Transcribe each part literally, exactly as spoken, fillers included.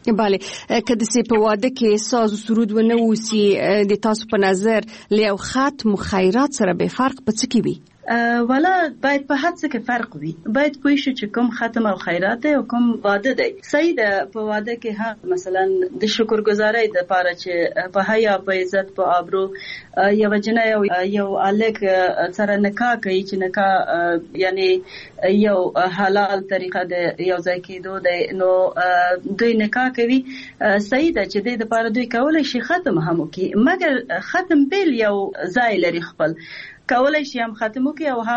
بله که د سی په واده کې ساز او سرود و نه وسی د تاسو په نظر له ختم و خیرات سره به فرق په څه کې وي؟ ولا باید په هڅه کې فرق وي. باید پوه شو چې کوم ختم او خیرات دی او کوم واده دی. صحیح ده په واده کې هم مثلا د شکرګزارۍ د لپاره چې په حیا په عزت په ابرو یو جنای او یو الک سره نکاح کوي چې نکاح یعنی یو حلال طریقه د یو ځای کېدو دی نو دوی نکاح کوي. صحیح ده چې د لپاره دوی کولای شي ختم هم وکړي مګر ختم بیل یو ځای لري خپل کولای شي هم ختم وکړي او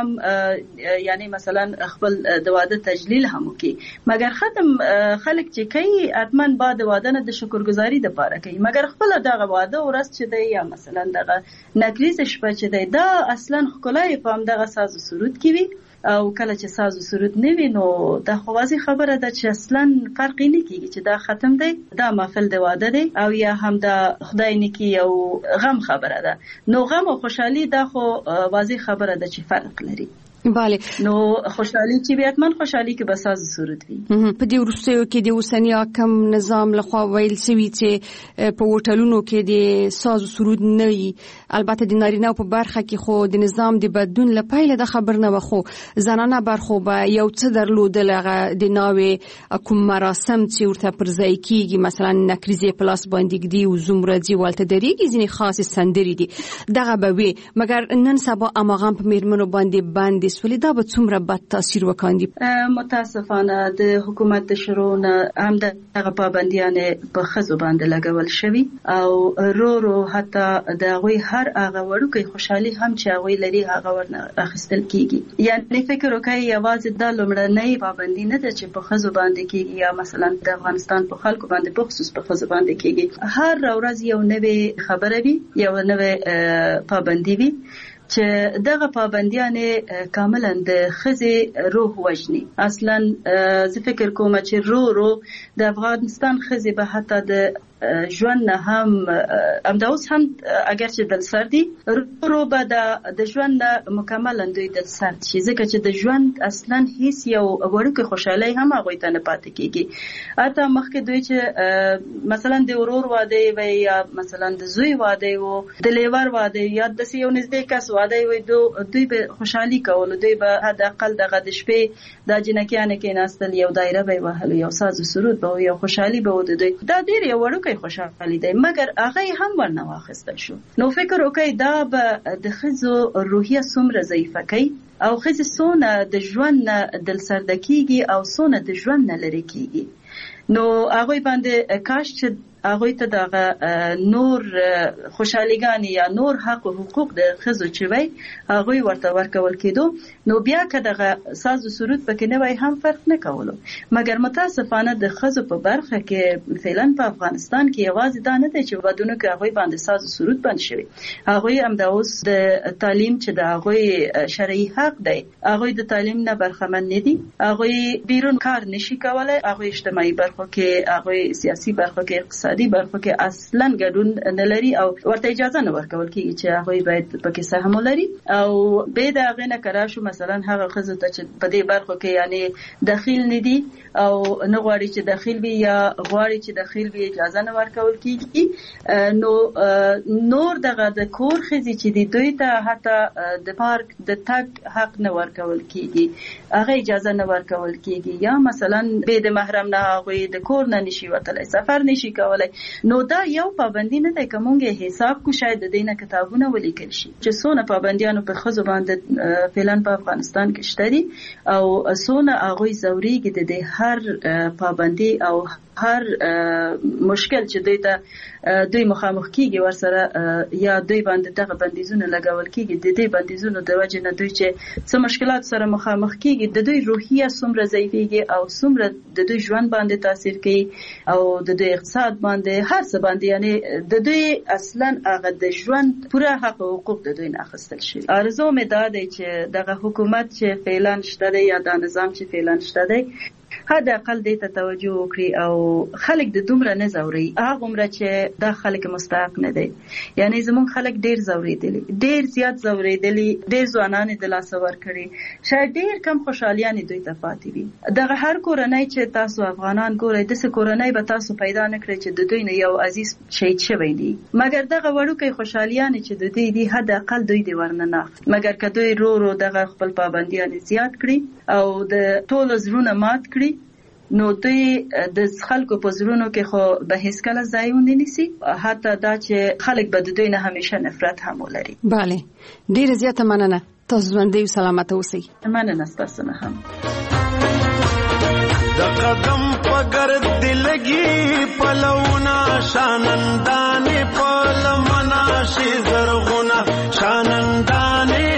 هم یعنی مثلا خپل د واده تجلیل هم وکړي مګر ختم خلک چې کوي اتمن بعد واده نه د شکرګزاري د لپاره کوي مګر خپل دغه واده ورځ چې دی یا مثلا دغه نکریز شپه چې دی دا اصلا خلای په هم دغه ساز او سرود کې وي او کله چې ساز او سرود نه وي نو د خوازي خبره ده چې اصلا فرق نه کیږي چې دا ختم دی دا محفل د واده دی او یا هم د خدای نکی او غم خبره ده. نو غم او خوشحالي دا خو واضح خبره ده چې فرق لري. بله نو خوشحالي چې بیاتمن خوشحالي کې بس ساز سرود وي. په دې ورستیو کې د اوسنی حکم نظام لخوا ویل شوی چې په هوټلونو کې د ساز سرود نه وي. البته د نارینه په برخه کې خو د نظام د بدلون لپاره د خبر نه وخو زنانه برخو به یو څه درلودل د ناوې کوم مراسم چې ورته پرځای کیږي مثلا نکریزه پلاس باندې دی او زمردي والته دریږي ځینې خاص سندري دي دغه به وي مګر نن سبا اماغان په میرمنو باندې باندې سولې دا به څومره بد تاثیر وکاندي؟ متاسفانه د حکومت د شروع هم دغه پابندیانه په خزو باندې لګول شوی او رو رو حتی د غوي هر هغه وړوکی خوشحالي هم چې هغه لري هغه ورنه اخیستل کیږي. یعنی فکر وکړئ یوازې د لومړنۍ پابندی نه ده چې په خزو باندې کیږي یا مثلا د افغانستان په خلکو باندې په خصوص په خزو باندې کیږي. هر ورځ یو نوې خبره وي یو نوې پابندی وي چې دغه پابندیانه کاملا د خزي روح وجني. اصلا زه فکر کوم چې رو رو د افغانستان خزي به حتی د ژوند نه هم امداوس هم اگر چې دل سردي رو به د ژوند مکمل اندوی دل سرد شي ځکه چې د ژوند اصلا هیڅ یو ورکه خوشحالي هم هغه ته نه پاتې کیږي. اته مخکې دوی چې مثلا د ورور واده وي یا مثلا د زوی واده وو د لیور واده یا د یو نږدې کس واده وي دوی به خوشحالي کول دوی به حد اقل دغه د شپې د جنکیانه کې ناستل یو دایره به وهل یو ساز سرود به یو خوشحالي به ود دوی دا ډیر یو ورکه خوشحالي دی مګر هغه هم ورنه واخیستل شو. نو فکر وکړئ دا به د خزو روحیه څومره ضعیفه کوي او خزي سونه د ژوند دل سردکیږي او سونه د ژوند نه لري کیږي. نو هغه باندې کاش چې هغه ته دغه نور خوشحاليګان یا نور حق او حقوق د خزو چې وای هغه ورته ورکول کېدو نو بیا که دغه ساز او سرود پکې نه وای هم فرق نه کولو. مګر متاسفانه د خزو په برخه کې فعلا په افغانستان کې یوازې دا نه دی چې ودونه کې هغه باندې ساز او سرود باندې شوی. هغه هم د اوس د تعلیم چې د هغه شرعي حق دی هغه د تعلیم نه برخمن نه دي. هغه بیرون کار نشي کولای. هغه اجتماعي برخه کې هغه سیاسي برخه کې اقتصادي برخه کې اصلا ګډون نه لري او ورته اجازه نه ورکول کیږي چې هغه باید پکې سهم ولري او به دا غنه کرا شو مثلا هغه خزه ته چې په دې برخه کې یعنی داخل نه دي او نه غواړي چې داخل وي یا غواړي چې داخل وي اجازه نه ورکول کیږي. نو نور دغه د کور خزي چې دی دوی ته حتی د پارک د تک حق نه ورکول کیږي هغه اجازه نه ورکول کیږي یا مثلا به د محرم نه هغه د کور نه نشي وتلای سفر نشي کولای. نو دا یو پابندی نه ده کومه حساب کو شاید د دینه کتابونه ولیکل شي چې سونه پابندیانو په خزو باندې فعلا په افغانستان کې شته دي او سونه هغه زوريږي د هر پابندی او هر مشکل چې دوی ته دوی مخامخ کیږي ورسره یا دوی باندې دغه بندیزونه لګول کیږي د دې بندیزونو د وجه نه دوی چې څه مشکلات سره مخامخ کیږي د دوی روحیه څومره ضعیفيږي او څومره د دوی ژوند باندې تاثیر کوي او د دوی اقتصاد باندې هر څه باندې یعنی د دوی اصلا هغه د ژوند پوره حق او حقوق د دوی نه اخیستل شي. ارزو مې دا دی چې دغه حکومت چې فعلا شته یا د نظام چې فعلا شته دی حد اقل دې ته توجه وکړي او خلک د دومره نه زوري هغه عمره چې دا خلک مستحق نه دي. یعنی زمون خلک ډیر زوریدلي، ډیر زیات زوریدلي، ډیر ځوانان د لاس ور کړی، شاید ډیر کم خوشالیان دوی ته پاتې وي. دغه هر کورنۍ چې تاسو افغانان ګورئ د څه کورنۍ به تاسو پیدا نه کړئ چې د دوی نه یو عزیز شهید شوی دی، مګر دغه وړوکی خوشالیان چې د دوی دی حد اقل دوی دی ورننه، مګر که دوی رو رو دغه خپل پابندیان زیات کړي او د ټول زړونه مات کړي نو دوی د خلکو په زړونو کې خو به هیڅ کله ځای ونه نیسي، حتی دا چې خلک به د دوی نه همیشه نفرت هم ولري. بله، ډیره زیاته مننه. تاسو ژوندي او سلامت اوسئ. مننه ستاسو نه هم. د قدم پګر دلګي پلونا شانندانې پلمنا شي زرغونه شانندانې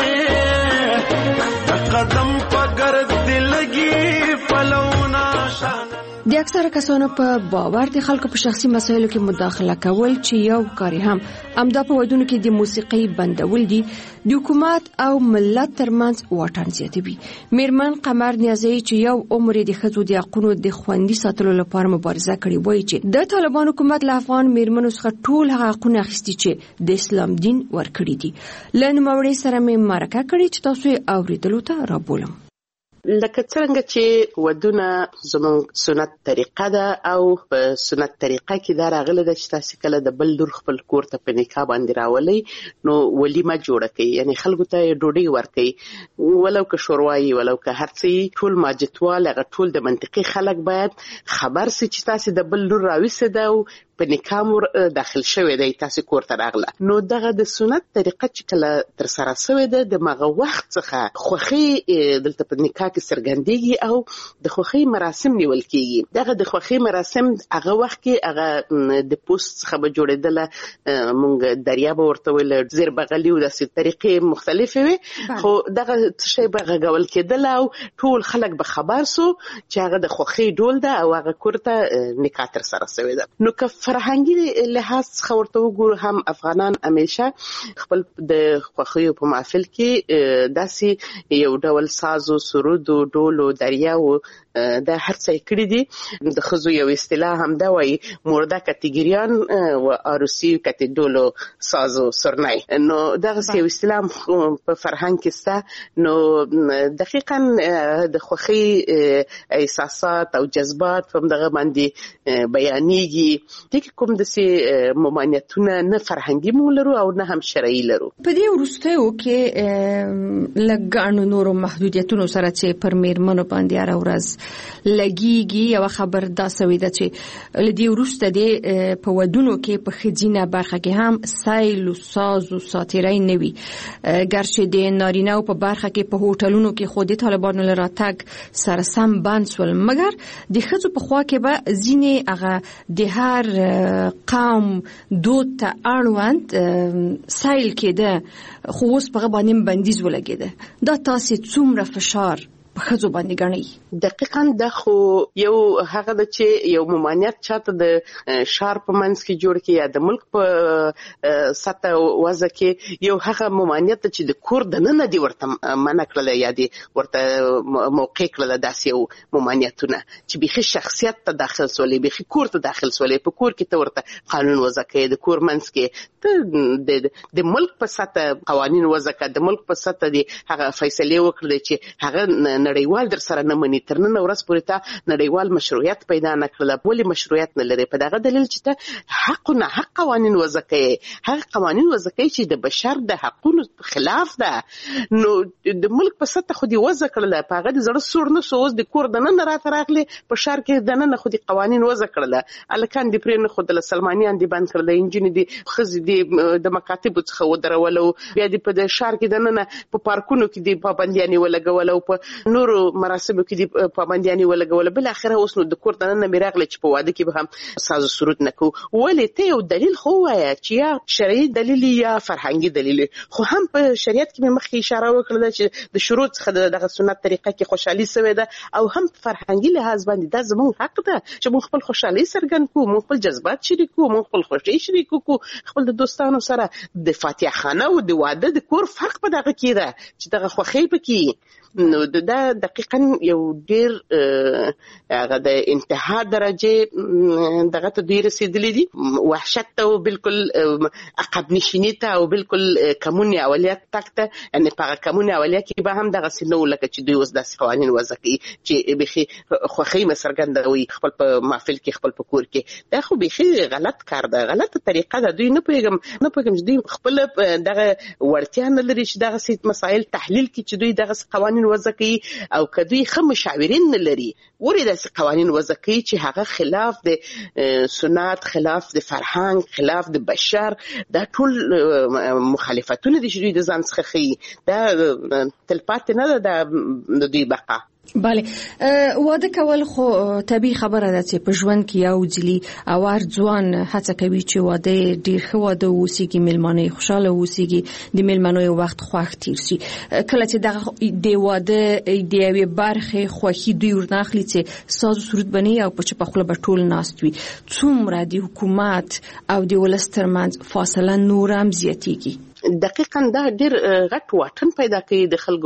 د قدم پګر دلګي پلونا شان. د اکثره کسانو په باور د خلکو په شخصي مسایلو کې مداخله کول چې یو کاری هم امدا په ودونو کې د موسیقي بندول دي د حکومت او ملت ترمنځ واټن زیاتوي. میرمن قمر نیازی چې یو عمر د ښځو د حقونو د خوندي ساتلو لپاره مبارزه کړې وایي چې د طالبان حکومت له افغان میرمنو څخه ټول هغه حقونه اخیستي چې د اسلام دین ورکړي دي. له نوموړي سره مې مرکه کړې چې تاسو یې اوریدلو ته رابولم. لکه څنګه چې ودونه زموږ سنت طریقه ده او په سنت طریقه کې دا راغله ده چې تاسو کله د بل لور خپل کور ته په نکاح باندې راولي نو ولیمه جوړه کوي، یعنی خلکو ته ډوډۍ ورکوي، ولو که شوروایي ولو که هر څه، ټول ماجتوال هغه ټول د منطقي خلک باید خبر سي چې تاسو د بل لور راويسه ده او په نکاح مور داخل شوی دی، تاسو کور ته راغله. نو دغه د سنت طریقه چې کله تر سره شوی ده د مغه وخت څخه خوخي دلته په نکاح کې سرګندېږي او د خوخي مراسم نیول کیږي. دغه د خوخي مراسم هغه وخت کې هغه د پوسټ څخه به جوړېدل، مونږ دریاب ورته ویل، زیر بغلی او د طریقې مختلفې وي، خو دغه شی به غږول کېدل او ټول خلک به خبر سو چې هغه د خوخي ډول ده او هغه کور ته نکاح تر سره شوی ده. نو که فرهنګي لحاظ څخه ورته وګورو هم افغانان همیشه خپل د خوخیو په محفل کې داسې یو ډول ساز او سرود او ډول او دریا او دا هر څه کړی دي. د خزو یو اصطلاح هم دا وایي مرده کاتګریان او عروسی کاتډولو ساز او سرنای. نو دغه یو اصطلاح په فرهنګ کې سته. نو دقیقاً د خوخي احساسات او جذبات په دغه باندې بیانېږي. دغه کوم د سي ممانعتونه نه فرهنګي مو لرو او نه هم شرعي لرو. په دې وروستیو کې لګانو نورو محدودیتونو سره چې پر میرمنو باندې هر ورځ لګيږي، یو خبر دا سوي ده چې لدی وروسته د په ودونو کې په خزینه برخه کې هم سایل او ساز او ساتیرای نوي، ګرچې د نارینه په برخه کې په هوټلونو کې خودي طالبانو لراتګ سره سم بند سول، مګر د خزو په خوا کې به ځینې هغه د هر قوم دود ته اړوند سایل کېده، خو اوس په باندې بندیز ولګېده. دا تاسو څومره فشار په خزو باندې غني؟ دقیقاً دا خو یو هغه د چې یو ممانعت چاته د شهر په منځ کې جوړ کې یا د ملک په سطح وضع کې یو هغه ممانعت چې د کور د نن دی ورته منع کړل یا دی ورته موقع کړل، داسې یو ممانعتونه چې بيخي شخصیت ته داخل سولې، بيخي کور ته داخل سولې، په کور کې ته ورته قانون وضع کړي، د کور منځ کې د د ملک په سطح قوانين وضع کړي، د ملک په سطح دی هغه فیصله وکړي چې هغه نړیوال در سره نه مني. تر نن ورځ پورې ته نړیوال مشروعیت پیدا نه کړل. ولې مشروعیت نه لري؟ په دغه دلیل چې ته حق نه حق قوانين وضع کړي، هغه قوانين وضع کړي چې د بشر د حقونو خلاف ده. نو د ملک په سطح خو دې وضع کړل، په هغه د زړه سور نه سوز د کور د نن راته راغلي، په شهر کې د نن خو دې قوانين وضع کړل، الکان دې پرې نه خو د سلمانیان دې بند کړل، انجن دې خزي دې د مکاتب څخه ودرولو، بیا دې په د شهر کې د نن په پارکونو کې دې پابندیان ولګول او په نورو مراسمو کې دې پابندیان ولګول. بل اخره اوس نو د کور د نن میراغله چې په واده کې به هم ساز سرود نکو. ولې ته یو دلیل خو وایي چې یا شرعي دلیل یا فرهنګي دلیل، خو هم په شریعت کې مخکې اشاره وکړه چې د شروط څخه دغه سنت طریقه کې خوشحالي سوي ده او هم فرهنګي لحاظ باندې دا زموږ حق ده چې موږ خپل خوشحالي څرګند کوو، موږ خپل جذبات شریکو، موږ خپل خوشي شریکو کو، خپل د دوستانو سره د فاتحه خانه او د واده د کور فرق په دغه کې ده چې دغه خوخي پکې نو دا دقیقاً یو ډیر هغه د انتها درجه دغه ته ډیر رسیدلې دي، وحشت ته بالکل عقب نشینی ته او بالکل کمون اولیت تکته، ان په کمون اولیت کې به هم دغه سينو لکه چې دوی اوس د قوانين وضع کوي چې بخي خوخي مسرګندوي خپل په محفل کې خپل په کور کې، دا خو بخي غلط کار ده، غلطه طریقه ده. دوی نه پیغام نه پیغام دوی خپل دغه ورتیا نه لري چې دغه سیت مسائل تحلیل کې چې دوی دغه قوانين وضع کوي، او کدوې خه مشاورین نه لري ورې د قوانين وضع کوي چې هغه خلاف د سنت، خلاف د فرهنګ، خلاف د بشر، دا ټول مخالفتونه دي چې دوی د ځان څخه خي، دا تلپات نه ده د دوی بقا. بله، واده کول خو طبیعي خبره ده چې په ژوند کې یو ځلی او هر ځوان هڅه کوي چې واده ډیر ښه واده وسیږي، میلمانه خوشاله وسیږي، د میلمانو وخت خوښ تیر شي. کله چې دغه د واده د یوې برخې خوښي دوی ورناخلي چې ساز سرود بني او په چې په خپل بټول ناست وي، څومره د حکومت او د ولس ترمنځ فاصله نور هم زیاتېږي. دقیقاً دا ډیر غټ واټن پیدا کوي د خلکو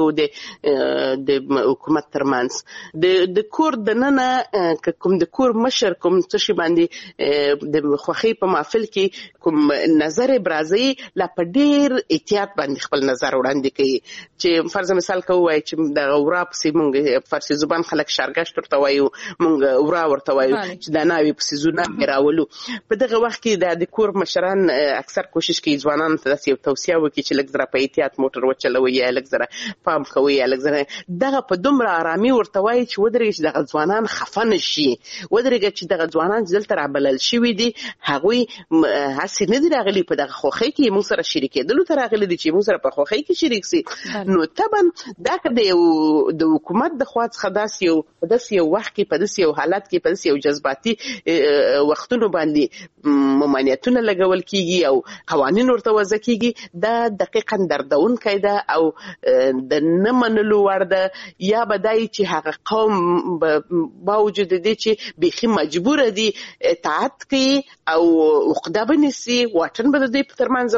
د د حکومت ترمنځ. د د کور د ننه کوم د کور مشر کوم څه شي باندې د خوخي په محفل کې کوم نظر برازي لا په ډیر احتیاط باندې خپل نظر وړاندې کوي، چې فرض مثال کوي چې د اورا په سیمونګ فارسی زبان خلک شارګشت ورته وایو، مونږ اورا ورته وایو چې د ناوي په سيزونه راولو. په دغه وخت کې د کور مشران اکثر کوشش کوي ځوانان ته یو توصیه وکړي چې لږ زره په احتیاط موټر وچلوي، یا لږ زره پام کوي، یا لږ زره دغه په دومره آرامي ورته وایي چې ودرېږي چې دغه ځوانان خفه نه شي، ودرېږي چې دغه ځوانان چې دلته رابلل شوي دي هغوی هسې نه دي راغلي په دغه خوښۍ کې موږ سره شریکېدلو ته راغلي دي چې موږ سره په خوښۍ کې شریک سي. نو طبعا دا که د یو د حکومت د خوا څخه داسې یو په داسې یو وخت کې په داسې یو حالت کې په داسې یو جذباتي وختونو باندې ممانعتونه لګول کېږي او قوانین ورته وضع کېږي، دا دقیقاً دردونکی ده او د نه منلو وړ ده. یا به دای چې هغه قوم با وجود دي چې بیخي مجبور دي اطاعت کوي او عقده بنسي، واټن به د دوی په ترمنځ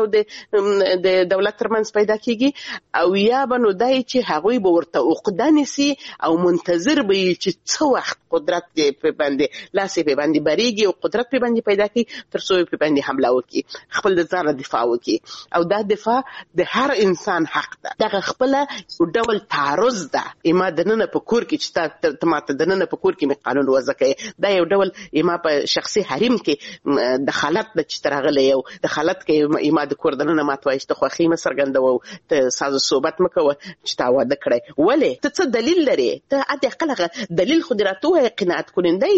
او د دولت ترمنځ پیدا کېږي، او یا به نو دای چې هغوی به ورته عقده نسي او منتظر به وي چې څه وخت قدرت په باندې لاسې په باندې بریږي او قدرت په باندې پیدا کړي تر څو په باندې حمله وکړي، خپل د ځان دفاع وکړي. او دا دفاع د هر انسان حق ده، دغه خپل ډول تعرض ده. اما د نن په کور کې چې ته ماته د نن په کور کې مې قانون وضع کوي، دا یو ډول اما په شخصي حریم کې دخالت د چې ترغله یو دخالت کې اما د کور د نن ماته وایي چې خوخي مسرګندو ته ساز صحبت مکو چې تا واده کړی، ولې ته څه دلیل لري؟ ته اته خلک دلیل خو دراتوه قناعت کولندای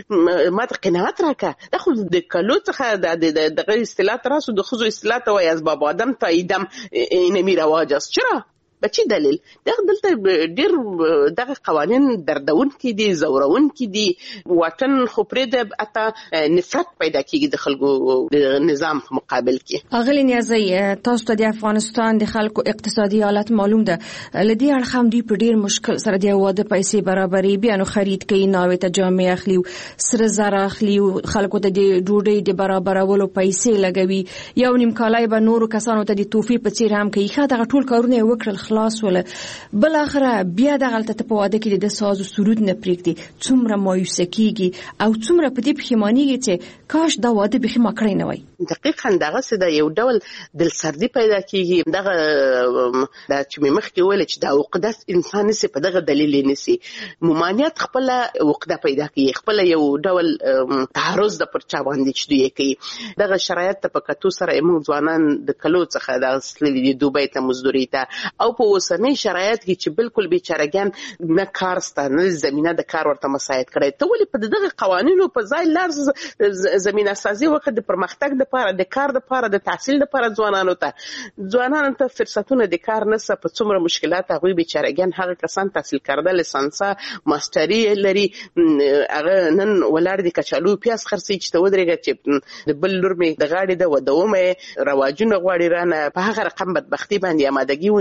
چې ماته قناعت راکا. دا خو د کلو څخه د دغه اصطلاح تراسو د خزو اصطلاح ته وایي از باب آدم تا ایدم اینمی رواج است. چرا؟ بچی دلیل دغه دلته ډیر دغه قوانین دردون کې دي، زورون کې دي، واټن خو پرې د اته نفرت پیدا کیږي د خلکو د نظام په مقابل کې. اغلی نیازی تاسو ته د افغانستان د خلکو اقتصادي حالت معلوم ده، لدی الخم دی په ډیر مشکل سره د واده پیسې برابرې بیا نو خرید کوي، ناوې ته جامې اخلي، سره زر اخلي، خلکو ته د ډوډۍ د برابرولو پیسې لګوي، یو نیم کالای به نورو کسانو ته د توفی په څیر هم کوي. خا دغه ټول کارونه وکړل خلاص ولا بل اخره بیا د غلطه په واده کې د ساز او سرود نه پریږدي، څومره مایوسه کیږي او څومره په دې پښیمانیږي چې کاش دا واده به ما کړی نه وای. دقیقاً دغه څه د یو ډول دلسردي پیدا کیږي. دغه د چې مخ کې ویل چې د عقدت انسان نسی په دغه دلیل نسی ممانعت خپل عقده پیدا کوي، خپل یو ډول تعرض د پرچا باندې چې دوی کوي. دغه شرایط ته په کتو سره موږ ځوانان د کلو څخه د اصلي د دوبۍ ته مزدوري ته او په اوسنۍ شرایط کې چې بالکل بیچارهګان نه کار سته نه زمينه د کار ورته مساعد کړي، ته ولې په دغه قوانینو په ځای لار زمينه سازي وکړه د پرمختګ لپاره، د کار لپاره، د تحصیل لپاره ځوانانو ته ځوانانو ته فرصتونه د کار نسه په څومره مشکلات هغه بیچارهګان هغه کسان تحصیل کړه لیسانسا ماستری لري هغه نن ولر دي کچالو پیاس خرڅي چې ته ودرېږي چې د بل لور می د غاړې د ودومه رواجونه غواړي رانه په هغه رقم بدبختی باندې آمادګي ونیسي او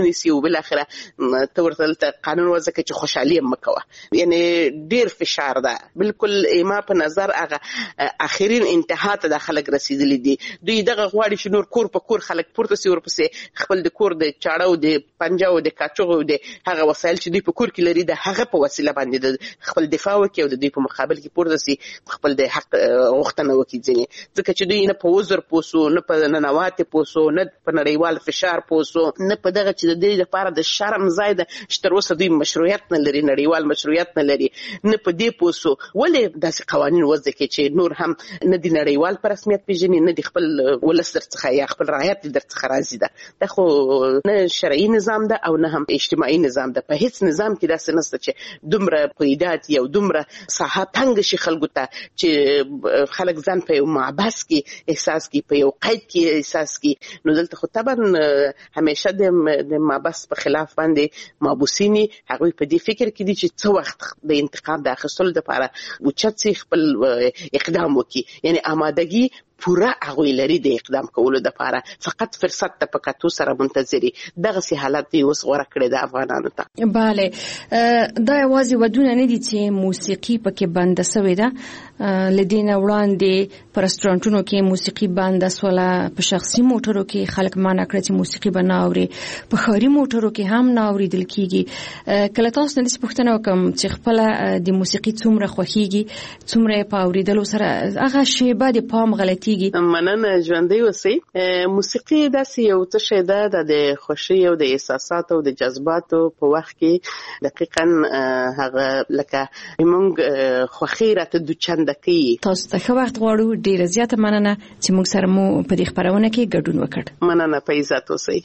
بل اخره ته ورته قانون وضع کې چې خوشحالي مکوه یعنی ډیر فشار ده بالکل ما په نظر هغه اخرین انتها ته د خلک رسیدلی دي دوی دغه غواړي چې نور کور په کور خلک پورته سي ورپسې خپل د کور د چاړو د پنجاو د کاچوغو د هغه وسایل چې دوی په کور کې لري د هغه په وسیله باندې خپل دفاع وکړي او د دوی په مقابل کې پورته سي خپل د حق غوښتنه وکړي ځینې ځکه چې دوی نه په وزر پوسو نه په ننوات پوسو نه په نړیوال فشار پوسو نه په دغه چې د دې لپاره د شرم ځای ده چې تر اوسه دوی مشروعیت نه لري نړیوال مشروعیت نه لري نه په دې پوسو ولې داسې قوانین وضع کړي چې نور هم نه د نړیوال په رسمیت پیژني نه د خپل ولس درڅخه یا خپل رعایت درڅخه راځي ده دا خو نه شرعي نظام ده او نه هم اجتماعي نظام ده په هیڅ نظام کې داسې نشته چې دومره قیدات یا دومره ساحه تنګ شي خلکو ته چې خلک ځان په یو معبس کې احساس کوي په یو قید کې احساس کوي نو دلته خو طبعا همیشه د معبس په خلاف باندې مابوسینی هغه په دې فکر کې دي چې څو وخت د انتقام د اخیستلو لپاره اوچت سي خپل اقدام وکړي یعنی آمادګي پورا هغه لري د اقدام کولو لپاره فقط فرصت ته پکاتو سره منتظري دغه سي حالت دی اوس غوړه کړی د افغانانو ته bale دا یوازې ودونه نه دي چې موسیقي پکې بند شوې ده لدينا وړاندې په رستورانتونو کې موسیقي بند شوله په شخصي موټرو کې خلک مانع کړی چې موسیقي بناوري په خاري موټرو کې هم ناوریدل کیږي کله تاسو نه پوښتنه وکم چې خپل د موسیقي څومره خوخيږي څومره په اوریدلو سره هغه شی به د پام غلطي مننه ژوندۍ اوسئ موسیقي داسې یو څه شی ده د خوښۍ او د احساساتو او د جذباتو په وخت کې دقیقاً هغه لکه موږ خوښۍ راته دوچنده کوي تاسو ته ښه وخت غواړو ډیره زیاته مننه چې موږ سره مو په دې خبرونه کې ګډون وکړ مننه په عزت اوسئ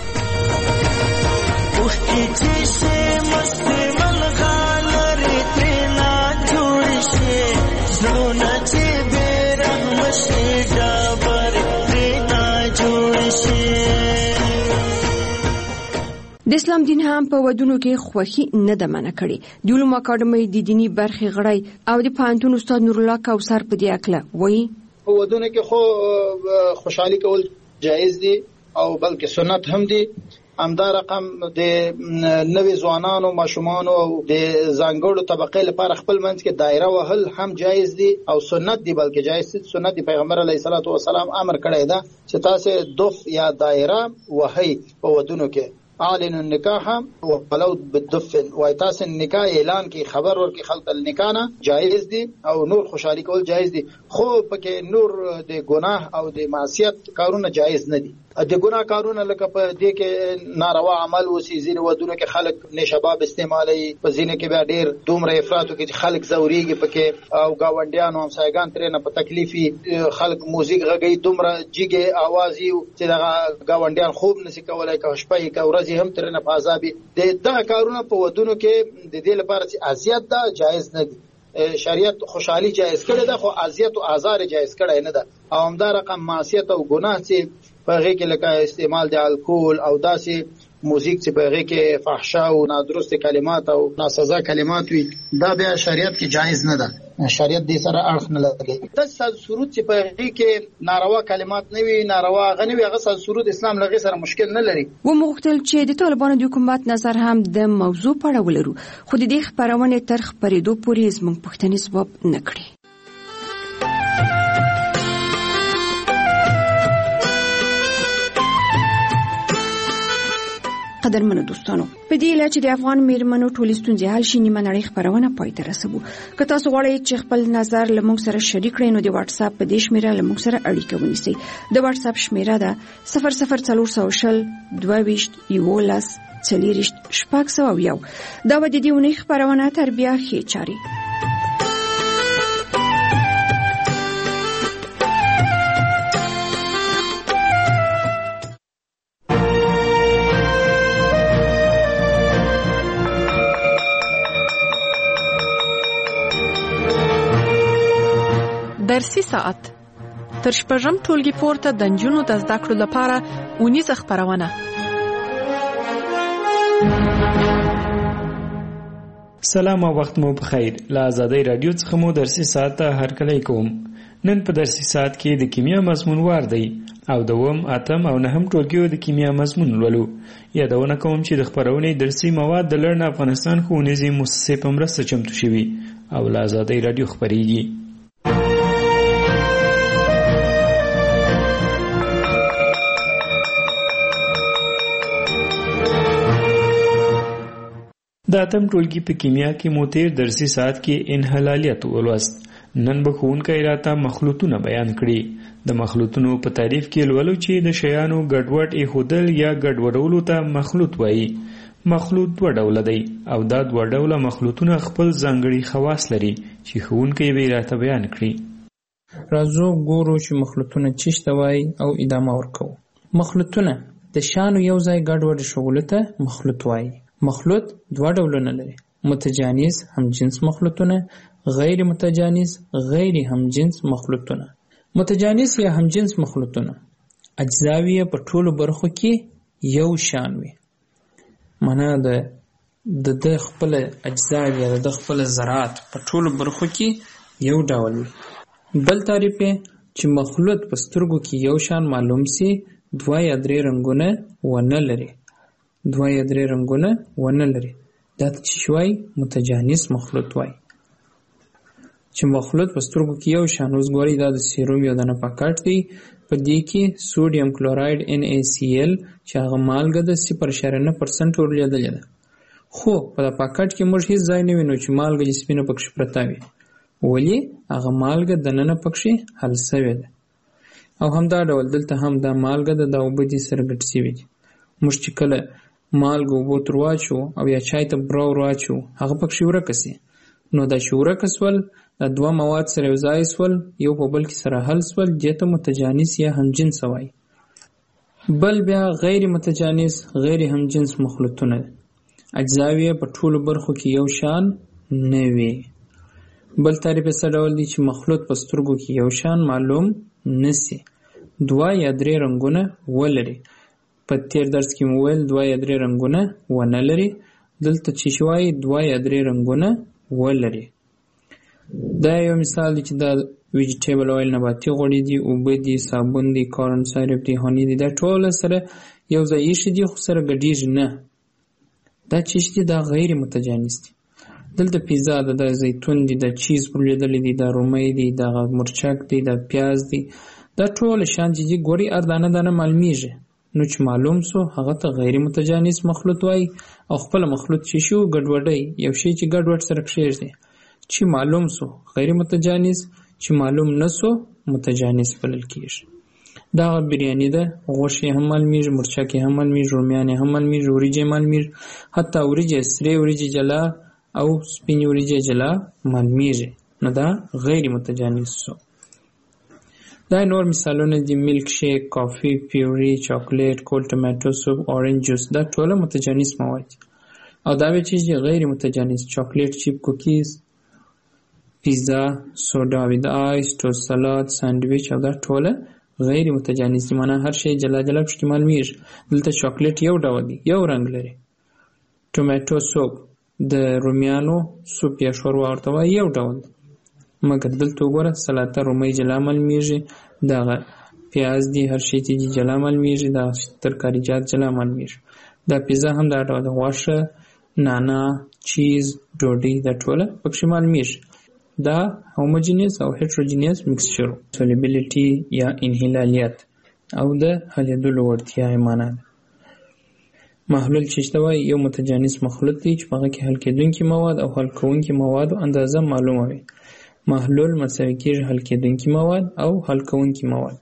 د اسلام دین هم په ودونو کې خوخي نه د منع کړي د علوم اکاډمي د دینی برخې غړی او د پانتون استاد نور الله کوثر په دې اکله وایي په ودونو کې خو خوشحالي کول جایز دي او بلکې سنت هم دي همدا رقم د نوې ځوانانو ماشومانو او د ځانګړو طبقې لپاره خپل منځ کې دایره وهل هم جایز دي او سنت دي بلکې جایز دي سنت دی پیغمبر علیه الصلاۃ والسلام امر کړی دا چې تاسو دف یا دایره وهي په ودونو کې اعلن النکاح ولو بالدف وای تاسو نکاح اعلان کی خبر ورکی خلق النکاح جایز دي او نور خوشحالي کول جایز دي خو پکې نور د ګناه او د معصیت کارونه جایز نه دي د ګناه کارونه لکه په دې کې ناروا عمل وسی زینه ودونه کې خلک نشباب استعمالي په زینه کې بیا ډیر دومره افراط کې خلک زوريږي پکې او گاونډیانو هم سایګان ترې نه په تکلیفي خلک موزیک غږی دومره جګه आवाज یو چې دا گاونډیان خوب نسی کولای که شپه کې ورځي هم ترې نه په عذابي د دغه کارونه په ودونو کې د دې لپاره چې اذیت دا جایز نه دي شریعت خوشحالي جایز کړی ده خو اذیت او آزار جایز کړی نه ده او همدا رقم معصیت او ګناه چې په هغه کې لکه استعمال د الکول او داسې موزیک چې په هغه کې فحشا او نادرست کلمات او ناسزا کلمات وي دا بیا شریعت کې جایز نه ده شریعت دې سره اړخ نه لګي د ساز سرود چې په هغه کې ناروا کلمات نه وي ناروا غنوي هغه ساز سرود اسلام لغه سره مشکل نه لري و مغتل چې د طالبانو د حکومت نظر هم د موضوع په اړه ولرو خو د دې خبرونه تر خبرېدو پورې زموږ پښتني سبب نه کړی قدرمنو دوستانو په دې لاره چې د افغان میرمنو ټولې ستونزې حل شي نیمه نړۍ خبرونه پای ته رسوو که تاسو غواړئ چې خپل نظر له موږ سره شریک کړئ نو د واتس اپ په دې شمیره له موږ سره اړیکه ونیسئ د واتس اپ شمیره ده صفر صفر څلور سوه شل دوه ویشت یولس څلېرویشت شپږ سوه یو دا به د دې اونۍ خبرونه تر بیا ښې چاري درسي ساعت تر شپږم ټولګي پورته د نجونو د زده کړو لپاره اونیزه خبرونه. سلام او وخت مو بخیر. له آزادۍ رادیو څخه مو درسي ساعت ته هرکلی کوم. نن په درسي ساعت کې د کیمیا مضمون وار دی او دوم اتم او نهم ټولګیو د کیمیا مضمون لولو. یادونه کوم چې د خپرونې درسي مواد د لرن افغانستان ښوونیزې مؤسسې په مرسته چمتو شوي او له آزادۍ راډیو خپرېږي. د اتم ټولګي په کیمیا کې مو تیر درسي ساعت کې انحلالیت ولوست. نن به ښوونکی راته مخلوطونه بیان کړي. د مخلوطونو په تعریف کې لولو چې د شیانو ګډوډ ایښودل یا ګډوډولو ته مخلوط وایي. مخلوط دوه ډوله دی او دا دوه ډوله مخلوطونه خپل ځانګړي خواص لري چې ښوونکی به راته بیان کړي. راځو ګورو چې مخلوطونه څه ته وایي او ادامه ورکوو. مخلوطونه د شیانو یو ځای ګډوډ ایښودلو ته مخلوط وایي. مخلوط دوه ډولونه لري: متجانس همجنس مخلوطونه، غیر متجانس غیر همجنس مخلوطونه. متجانس یا همجنس مخلوطونه اجزاوی په ټولو برخو کې یو شان وي، معنا د د خپل اجزاوی یا د خپل ذرات په ټولو برخو کې یو ډول وي. بل تعریف چې مخلوط په سترګو کې یو شان معلوم سي دوه یا درې رنگونه ونه لري دوه یا درې رنگونه ونه لري دا چې شوی متجانس مخلوط وای. چې مخلوط په سترګو کې یو شان اوس ګوري دا د سیروم یو دانه پاکټ دی، په دې کې سوډیم کلوراید ان ای سی ال چې هغه مالګه د صفر اعشاریه نه پرسنټ ورلیدلې ده، خو په دا پاکټ کې موږ هیڅ ځای نه وینو چې مالګه جسمینه پکې پرته وي، ولی هغه مالګه دننه پکې حل شوې ده. او همدا ډول دلته هم دا مالګه د اوبو دي سره ګډ شوې دي. موږ چې کله مالګه اوبو تر واچو او یا چای ته براور واچو هغه پکې ورکه سي، نو دا چې ورکه سول دا دوه مواد سره یو ځای سول، یو په بل کې سره حل سول، دې ته متجانس یا همجنس وایي. بل بیا غیر متجانس غیر همجنس مخلوطونه اجزاوی په ټولو برخو کې یو شان نه وي. بل تعریف یې څه ډول دی چې مخلوط په سترګو کې یو شان معلوم نسی، دوه یا درې رنګونه ولري. په تیر درس کې مو ویل دوه یا درې رنګونه ونه لري، دلته چې شوی دوه یا درې رنګونه ولري. دا یو مثال دی چې دا ویجیټیبل اویل نباتي غوړي دي، اوبه دي، صابون دي، کارن سایرپ دي، هانی دي، دا ټول سره یو ځای ایښي دي خو سره ګډیږي نه. دا چې دي دا غیر متجانس دي. دلته پیزا ده، دا زیتون دي، دا چیز پرلیدلې دي، دا رومي دي، دا مرچک دي، دا پیاز دي، دا ټول شان دي ګوري اردانه دانه معلومیږي. نو چې معلوم سو هغه ته غیر متجانس مخلوط وای. او خپل مخلوط چې شو ګډوډي یو شی چې ګډوډ سره کښېږي چې معلوم سو غیر متجانس، چې معلوم نسو متجانس بلل کېږي. دا بریانی ده، غوښه هم معلومیږي، مرچک هم معلومیږي، رومیان هم معلومیږي، وریجې معلومیږي، حتی وریجې سرې وریجې جلا او سپین وریجې جلا معلومیږي. نو دا غیر متجانس سو. دا نور مثالونه دي: ملک شیک، کافی، پیوري، چاکلیټ، کول ټماټو سوپ، اورنج جوس، دا ټول متجانس مواد. او دا به چې غیر متجانس چاکلیټ چیپ کوکیز، پیزا، سوډا وید آیس، ټوست سلاد، ساندویچ، او دا ټول غیر متجانس دي. معنا هر شی جلا جلا پکې معلومیږي. دلته چاکلیټ یو ډول دی، یو رنگ لري. ټماټو سوپ د رومیانو سوپ یا شوروا ورته وایي، یو ډول دی. مګر دلته وګوره سلاته رومي جلا معلومیږي، دا پیاز دي، هر شی چې جلا معلومیږي، دا ترکاریجات جلا معلومیږي. دا پیزا هم دا ډول غوښه، نانا، چیز، ډوډۍ، دا ټول پکې معلومیږي. دا هوموجینیس او هیټروجینیس مکسچر، سولیبیلیټي یا انحلالیت او د حلیدلو وړتیا یې معنا ده. محلول چې شته وایي یو متجانس مخلوط دی چې په هغه کې حل کېدونکي مواد او حل کوونکي موادو اندازه معلومه وي. محلول مساوي کېږي حل کېدونکي مواد او حل کوونکي مواد.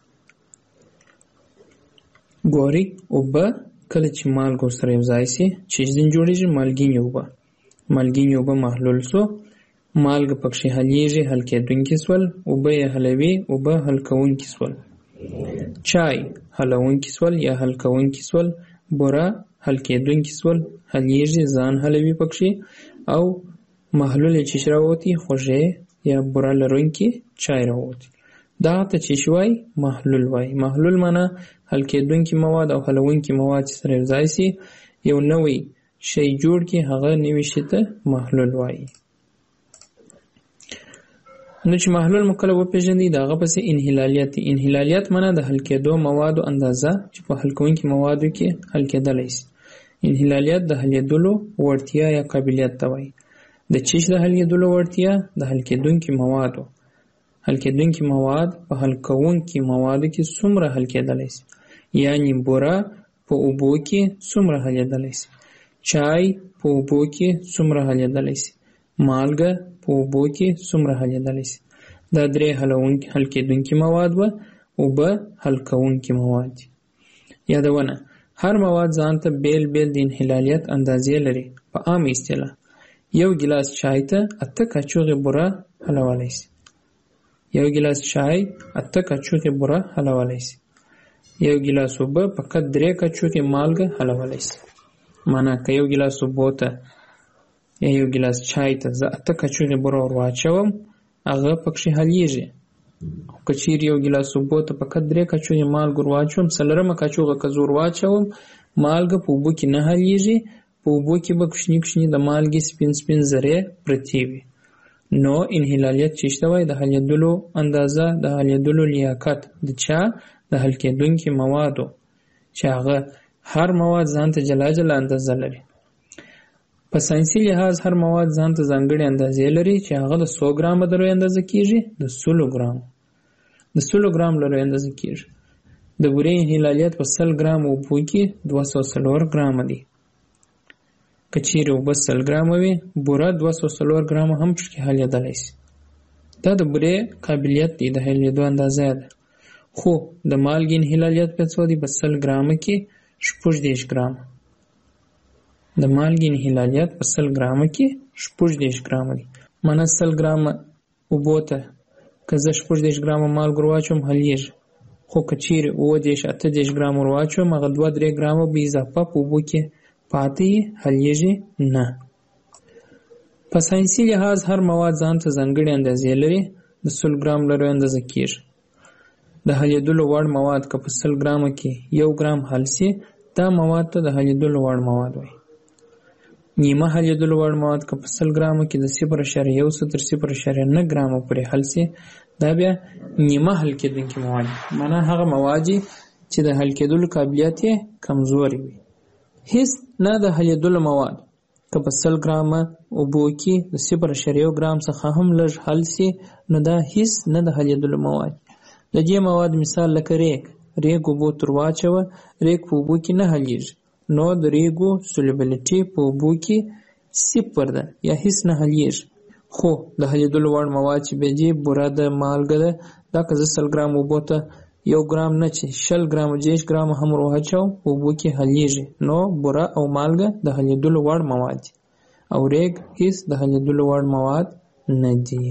ګوري اوبه کله چې مالګه سره یو ځای سي چې ځین جوړیږي مالګینې اوبه. مالګینې اوبه محلول سو، مالګه پکې حلیږي، حل کېدونکي سول، اوبه یې حلوي، اوبه حل کوونکي سول. چای حلونکي سول یا حل کوونکي سول، بوره حل کېدونکي سول، حلیږي، ځان حلوي پکې، او محلول چې راوتی خوږې یا بوره لرونکي چای راوتی. دا ته چې شوی محلول وای. محلول معنا حل کېدونکي مواد او حلونکي مواد سره یو ځای سي یو نوی شی جوړ کی، هغه نوی شی ته محلول وای. نو چې محلول مو کله وپېژندي د هغه پسې انحلالیت دي. انحلالیت معنا د حل کېدو موادو اندازه چې په حل کوونکي موادو کې حل کېدلی شي. انحلالیت د حلیدلو وړتیا یا قابلیت ته وایي. د چیش د حلیدلو وړتیا د حل کېدونکي موادو حل کېدونکي مواد په حل کوونکي موادو کې څومره حل کېدلی شي، یعنې بوره په اوبو کې څومره حلیدلی شي، چای په اوبو کې څومره حلیدلی شي، مالګه په اوبو کې څومره حلیدلی شي. دا درې حل کېدونکي مواد به اوبه حل کوونکي مواد دي. یادونه: هر مواد ځان ته بیل بیل د انحلالیت اندازې لري. په عام اصطلاح یو ګیلاس چای ته اته کاچوغې بوره حلولی شي. یو ګیلاس چای اته کاچوغې بوره حلولی شي. یو ګیلاس اوبه فقط درې کاچوغې مالګه حلولی شي. معنا که یو ګیلاس اوبو ته یا یو ګیلاس چای ته زه اته کاچوغې بوره ور واچوم، هغه پکښې حلیږي. خو که چیرې یو ګیلاس اوبو ته فقط درې کاچوغې مالګه ور واچوم، څلورمه کاچوغه که زه ور واچوم، مالګه په اوبو کې نه حلیږي. په اوبو کې به کوچني کوچني د مالګې سپین سپین ذرې پرتې وي. نو انحلالیت چې شته وایي د حلیدلو اندازه، د حلیدلو لیاقت د چا؟ د حل کېدونکي موادو، چې هغه هر مواد ځان ته جلا جلا اندازه لري. په ساینسي لحاظ هر مواد ځان ته ځانګړې اندازې لري چې هغه د څو ګرامه د روی اندازه کېږي؟ د سلو ګرام د سلو ګرام له روی اندازه کېږي. د بورې انحلالیت په سل ګرام اوبو کې دوه سوه څلور ګرامه دی. که چیرې اوبه سل ګرامه وي، بوره دوه سوه څلور ګرامه هم پکې حلیدلی شي. دا د بورې قابلیت دی، د حلیدو اندازه ده. خو د مالګې انحلالیت په څو دی؟ په سل ګرامه کې شپږ دېرش ګرامه. د مالګې انحلالیت په سل ګرامه کې شپږ دېرش ګرامه دی. معنا سل ګرامه اوبو ته که زه شپږ دېرش ګرامه مالګه ور واچوم حلیږي. خو که چیرې اووه دېرش اته دېرش ګرامه ور واچوم، هغه دوه درې ګرامه به اضافه په اوبو کې پاتې یې، حلیږي نه. په ساینسي لحاظ هر مواد ځان ته ځانګړې اندازې لري. د سل ګرام له روی اندازه کېږي. د حلیدلو وړ مواد که په سل ګرامه کې یو ګرام حل سي، دا مواد ته د حلیدلو وړ مواد وایي. نیمه حلیدلو وړ مواد که په سل ګرامه کې د صفر اعشاریه یو څخه تر صفر اعشاریه نه ګرامه پورې حل سي، دا بیا نیمه حل کېدونکي مواد دي. معنا هغه مواد چې د حل کېدلو قابلیت یې کمزوري وي. هیڅ نه د حلیدلو مواد که په سل ګرامه اوبو کې د صفر اعشاریه یو ګرام څخه هم لږ حل سي، نو دا هیڅ نه د حلیدلو مواد. د دې مواد مثال لکه ریګ. ریګ اوبو تر واچوه، ریګ په اوبو کې نه حلیږي. نو د ریګو سولیبیلیټي په اوبو کې صفر ده یا هیڅ نه حلیږي. خو د حلیدلو وړ مواد چې به دي، بوره ده، مالګه ده، دا که زه سل ګرام اوبو ته یو ګرام نه چې شل ګرامه دېرش ګرامه هم ور واچوم، په اوبو کې حلیږي. نو بوره او مالګه د حلیدلو وړ مواد دي، او ریګ هیڅ د حلیدلو وړ مواد نه دي.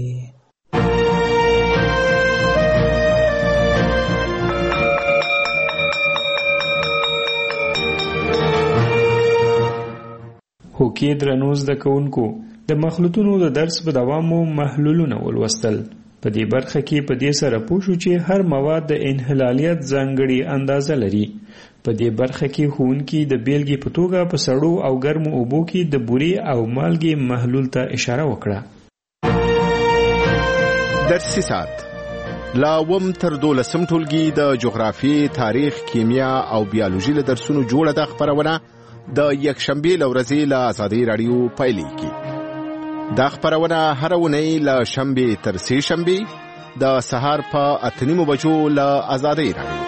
هوکې درنو زده کوونکو، د مخلوطونو د درس په دوام مو محلولونه ولوستل. په دې برخه کې په دې سره پوه شو چې هر مواد د انحلالیت ځانګړې اندازه لري. په دې برخه کې ښوونکي د بیلګې په توګه په سړو او ګرمو اوبو کې د بورې او مالګې محلول ته اشاره وکړه. درسي ساعت لا وم تر دولسم ټولګي د جغرافي، تاریخ، کیمیا او بیولوژي له درسونو جوړه ده خبرونه د یکشنبه لورځي له آزادۍ رادیو پایلې کی. دا خبرونه هر ونی له شنبه تر سه شنبه د سهار په اتنیمو بجو له آزادۍ رادیو.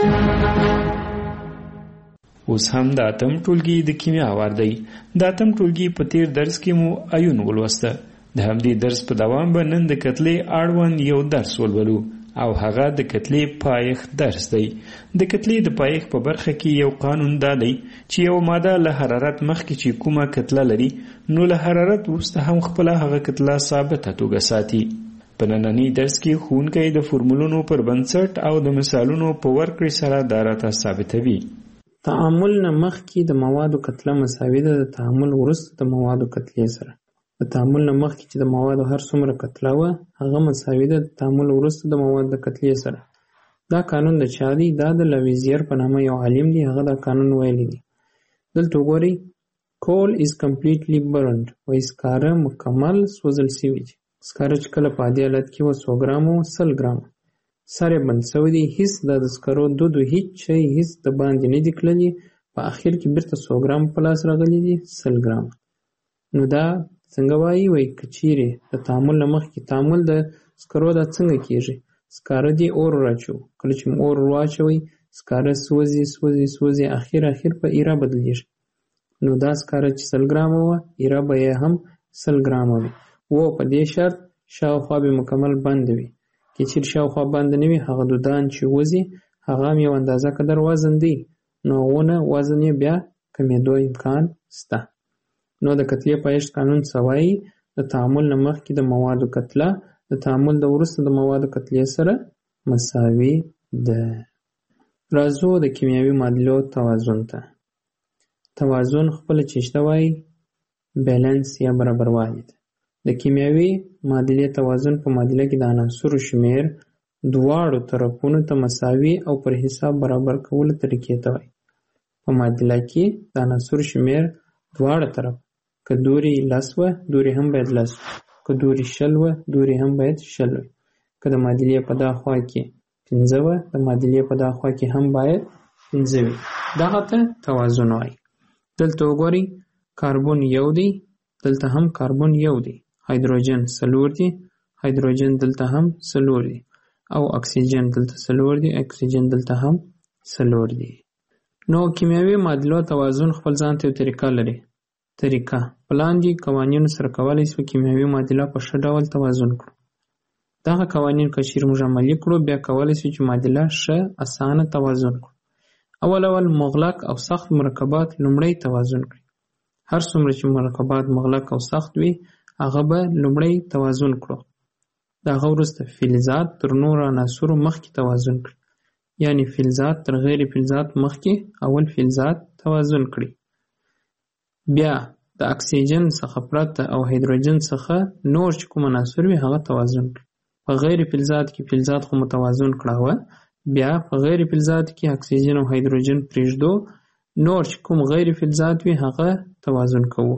اوس هم د اتم ټولګي د کیمیا وار دی. د اتم ټولګي په تیر درس کې مو ایون ولوسته. د همدې درس په دوام به نن د کتلې اړوند یو درس ولولو، او هغه د کتلې پایښت درس دی. د کتلې د پایښت په برخه کې یو قانون دا دی چې یو ماده له حرارت مخکې چې کومه کتله لري، نو له حرارت وروسته هم خپله هغه کتله ثابته توګه ساتي. په ننني درس کې ښوونکی د فورمولونو پر بنسټ او د مثالونو په ورکړې سره دا راته ثابتوي. تعامل نه مخکې د موادو کتله مساوي ده د تعامل وروسته د موادو کتلې سره. د تعامل نه مخکې چې د موادو هر څومره کتله وه، هغه مساوي ده د تعامل وروسته د موادو د کتلې سره. دا قانون د چا دی؟ دا د لویزیر په نامه یو عالم دی، هغه دا قانون ویلی دی. دلته وګورئ، coal is completely burned، وایي سکاره مکمل سوځل شوي دي. سکاره چې کله په عادي حالت کې و څو ګرامه و سل ګرامه سر یې بند شوی دی، هیڅ د سکرو دود و هیڅ شی هیڅ د باندې نه دي کړلي، په اخر کې بیرته څو ګرام په لاس راغلي دي سل ګرامه. نو دا څنګه وایي وایي که چیرې د تعامل نه مخکې تعامل د سکرو دا څنګه کیږي؟ سکاره دې اور راچو، کله چې اور واچوئ سکاره سوځي سوځي سوځي اخر اخر په ایرا بدلیږي. نو دا سکاره چې سل ګرامه وه ایرا به یې هم سل ګرامه وي. و په دې شرط شاوخوا به مکمل بند وي، که چیرې شاوخوا بند نه وي هغه دودان چې وځي هغه هم یو اندازه قدر وزن دی، نو هغونه وزن یې بیا کمېدو امکان شته. نو د کتلې پایښت قانون څه وایي؟ د تعامل نه مخکې د موادو کتله د تعامل د وروسته د موادو کتلې سره مساوي ده. راځو د کیمیاوي معادلو توازن ته. توازن خپله چې شته وایي بیلنس یا برابروالی ده. د کیمیاوي معادلې توازن په معادله کې د عناصرو شمیر دواړو طرفونو ته مساوي او پر حساب برابر کولو طریقې ته وایي. په معادله کې د عناصرو شمیر دواړه طرف که دوری لس وه دوری هم باید لس وه، که دوری شل وه دوری هم باید شل وه، که د معادلې په دا خوا کې پنځه وه د معادلې په دا خوا کې هم باید پنځه وي. دغه ته توازن وایي. دلته وګورئ کاربن یو دی، دلته هم کاربن یو دی، هایدروجن څلور دی، هایدروجن دلته هم څلور دی، او اکسیجن دلته څلور دی، اکسیجن دلته هم څلور دی. نو کیمیاوي معادلو توازن خپل ځان ته یو طریقه لري. طریقه په لاندې قوانینو سره کولی شو کیمیاوي معادله په ښه ډول توازن کړو. دغه قوانین که چیرې موږ عملي کړو بیا کولی شو چې معادله ښه اسانه توازن کړو. اول اول مغلق او سخت مرکبات لومړی توازن کړي. هر څومره چې مرکبات مغلق او سخت وي هغه به لومړی توازن کړو. د هغه وروسته فلزات تر نورو عناصرو مخکې توازن کړي، یعنی فلزات تر غیر فلزات مخکې اول فلزات توازن کړي. بیا د اکسیجن څخه پرته او هایدروجن څخه نور چې کوم عناصر وي هغه توازن کړي. په غیر فلزات کې فلزات خو متوازن کړه، بیا په غیر فلزات کې اکسیجن او هایدروجن پرېږدو، نور چې کوم غیر فلزات وي هغه توازن کوو.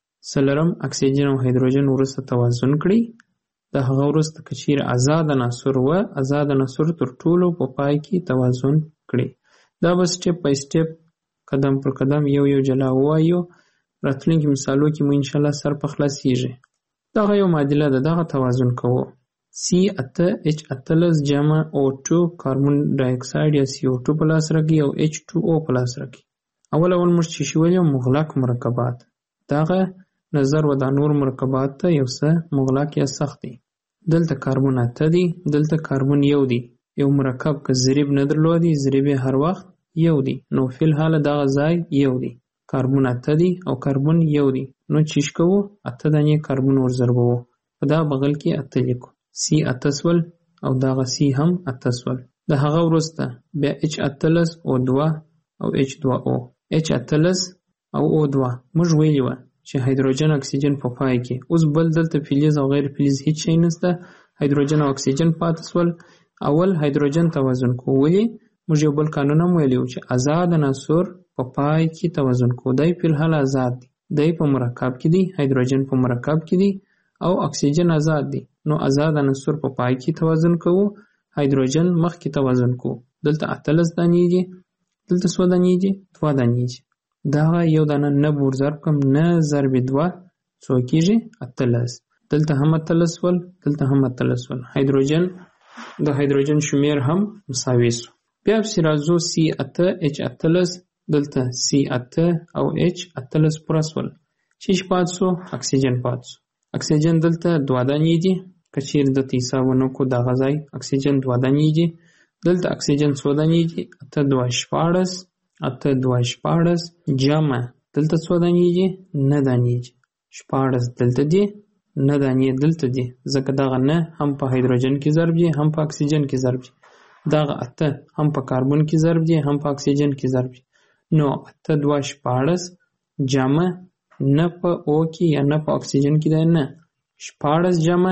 څلورم اکسیجن او هایدروجن وروسته توازن کړي. د هغه وروسته که چیرې ازاد عناصر وه ازاد عناصر تر ټولو په پای کې توازن کړي. دا به سټپ بای سټپ قدم پر قدم یو یو جلا ووایو. راتلونکي مثالو کې مو انشاءالله سر په خلاصیږي. دغه یو معادله ده، دغه توازن کوو. سی اته اچ اتلس جمع او ټو کاربن ډای اکساید یا سی او ټو په لاس راکړي او اچ ټو او په لاس راکړي. اول اول موږ چې شویل مغلق مرکبات، دغه نظر و دا نور مرکبات ته یو څه مغلق یا سخت دي. دلته کاربن اته دی، دلته کاربن یو دی. یو مرکب که ضریب نه درلودي ضریب هر وخت یو دی، نو فی الحال دغه ځای یو دی. کاربن اته دی او کاربن یو دی، نو چیش کوو اته دانې کاربن ور ضربوو، په دا بغل کې اته لیکو. سی اته سول او دغه سی هم اته سول. د هغه وروسته بیا اچ اتلس او دوه او اچ دوه او اچ اتلس او او دوه موږ ویلي وه چې هایدروجن اکسیجن په پای کې. اوس بل دلته فلز او غیر فلز هیڅ شی نشته، هایدروجن او اکسیجن پاتې سول. اول هایدروجن توازن کوو. ولې؟ موږ یو بل قانون هم ویلی و چې آزاد عناصر په پای کې توازن کوو. دی فی الحال آزاد دی، دی په مرکب کې دی، هایدروجن په مرکب کې دی او اکسیجن آزاد دی. نو آزاد عناصر په پای کې توازن کوو، هایدروجن مخکې توازن کوو. دلته اتلس دانې دي، دلته څو دانې دي؟ دوه دانې دي. دغه یو دانه نه بور ضرب کم نه ضرب دوه څو کېږي؟ اتلس. دلته هم اتلس ول، دلته هم اتلس ول. هایدروجن د هایدروجن شمیر هم مساوي سو. بیا پسې راځو سی اته اچ اتلس، دلته سی اته او اچ اتلس پوره سول. چې پاتې سو؟ اکسیجن پاتې سو. اکسیجن دلته دوه دانې دي، که چیرې دلته حساب ونه کړو دغه ځای اکسیجن دوه دانې دي. دلته اکسیجن څو دانې دي؟ اته دوه شپاړس، اته دوه شپاړس جمع دلته څو دانې دي؟ نه دانې دي. شپاړس دلته دي، نه دانې دلته دي، ځکه دغه نه هم په هایدروجن کې ضرب دي هم په اکسیجن کې ضرب دي. دغه اته هم په کاربن کې ضرب دي هم په اکسیجن کې ضرب دي. نو اته دوه شپاړس جمع نه په او کې یا نه په اکسیجن کې دی، نه شپاړس جمع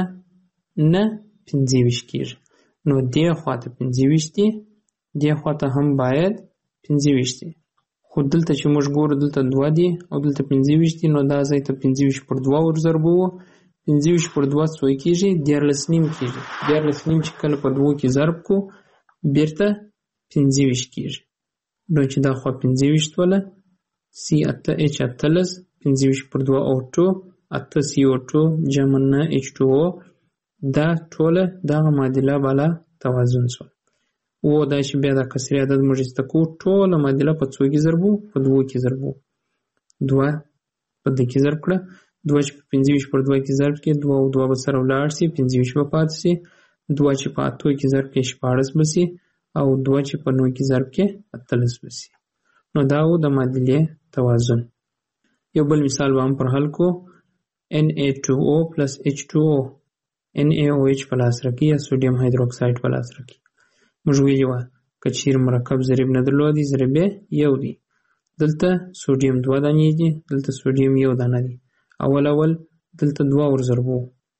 نه پنځه ویشت کېږي. نو دې خواته پنځه ویشت دي، دې خواته هم باید پنځه ویشت دي. خو دلته چې موږ ګورو دلته دوه دي او دلته پنځه ویشت دي، نو دا ځای ته پنځه ویشت پر دوه ور ضربوو. پنځه ویشت پر دوه څو کېږي؟ دیارلس نیم کېږي. دیارلس نیم چې کله په دوو کې ضرب کو بیرته پنځه ویشت کېږي. نو چې دا خوا پنځه ویشت وله سی اته اچ اتلس پنځه ویشت پر دوه اوټو اته سی اوټو جمع نه اچ ټو او دا ټوله دغه معادله بالا توازن شول. او دا چې بیا د کسري عدد موږ ایسته کوو ټوله معادله په څو کې ضربو؟ په دوو کې ضربو. دوه په دې کې ضرب کړه، دوه چې په پنځه ویشت پر دوه کې ضرب کې دوه او دوه به سره ولاړ شي، پنځه ویشت به پاتې شي. دوه چې په اتو کې ضرب کې شپاړس به شي او دوه چې په نو کې ضرب کې اتلس به شي. نو دا و د معادلې توازن. یو بل مثال به هم پر حل کو. ان اے ټو او پلس اچ ټو او ان اے او اچ په لاس راکړي یا سوډیم هایدروکساید په لاس راکړي. موږ ویلي وه که چیرې مرکب ضریب نه درلودي ضریب یې یو دی. دلته سوډیم دوه دانې دي، دلته سوډیم یو دانه دی. اول اول دلته دوه ور ضربو،